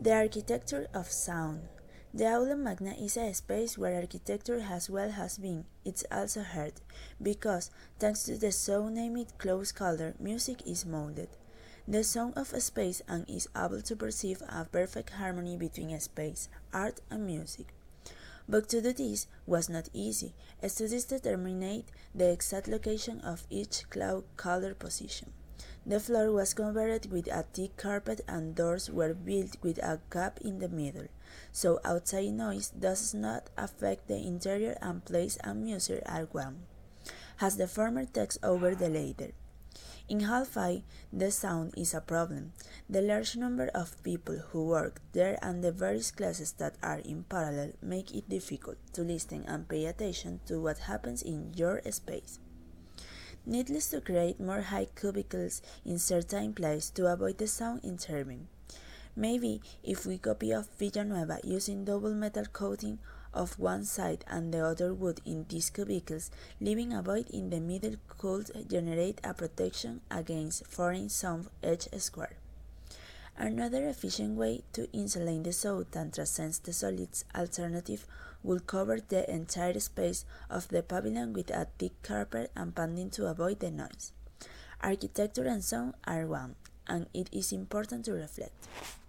The architecture of sound. The aula magna is a space where architecture as well has been, it's also heard, because, thanks to the so named close color, music is molded. The sound of a space and is able to perceive a perfect harmony between a space, art and music. But to do this was not easy. Studies determined the exact location of each cloud color position. The floor was covered with a thick carpet and doors were built with a gap in the middle, so outside noise does not affect the interior and place and music are one, as the former takes over the latter. In Halfai, the sound is a problem. The large number of people who work there and the various classes that are in parallel make it difficult to listen and pay attention to what happens in your space. Needless to create more high cubicles in certain places to avoid the sound intervening. Maybe if we copy of Villanueva using double metal coating of one side and the other wood in these cubicles, leaving a void in the middle could generate a protection against foreign sound edge square. Another efficient way to insulate the sound that transcends the solids alternative would cover the entire space of the pavilion with a thick carpet and padding to avoid the noise. Architecture and sound are one, and it is important to reflect.